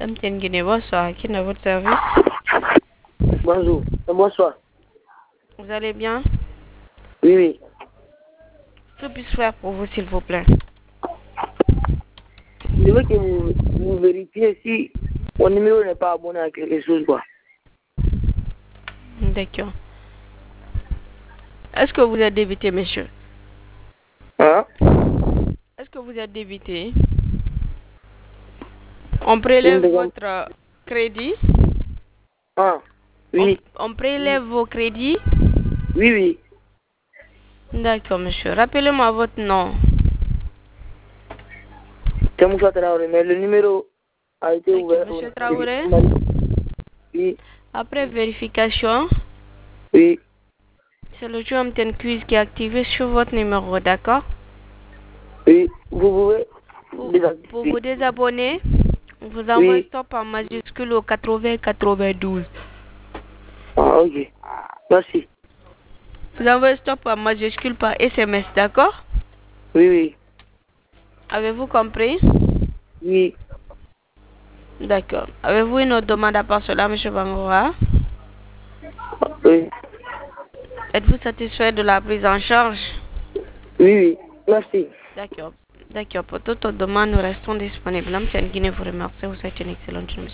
Amtienne Guinée, bonsoir. Qui est à votre service? Bonjour. Bonsoir. Vous allez bien? Oui, oui. Que puis-je faire pour vous, s'il vous plaît? Je veux que vous vérifiez si mon numéro n'est pas abonné à quelque chose, quoi. D'accord. Est-ce que vous êtes débité, monsieur? Hein? Est-ce que vous êtes débité? On prélève votre crédit? Ah, oui. On prélève vos crédits? Oui, oui. D'accord, monsieur. Rappelez-moi votre nom. C'est Moussa Traoré, mais le numéro a été ouvert. Monsieur Traoré? Oui. Après vérification, Oui. c'est le jeu Amten Quiz qui est activé sur votre numéro, d'accord? Oui. Vous pouvez Pour vous désabonner, vous envoyez stop en majuscule au 80-92. Ah, ok. Merci. Vous envoyez stop en majuscule par SMS, d'accord? Oui, oui. Avez-vous compris? Oui. D'accord. Avez-vous une autre demande à part cela, M. Bangora? Oui. Êtes-vous satisfait de la prise en charge? Oui, oui. Merci. D'accord. D'accord. Pour toute autre demande, nous restons disponibles. L'homme Guinée vous remercie. Vous souhaite une excellente journée.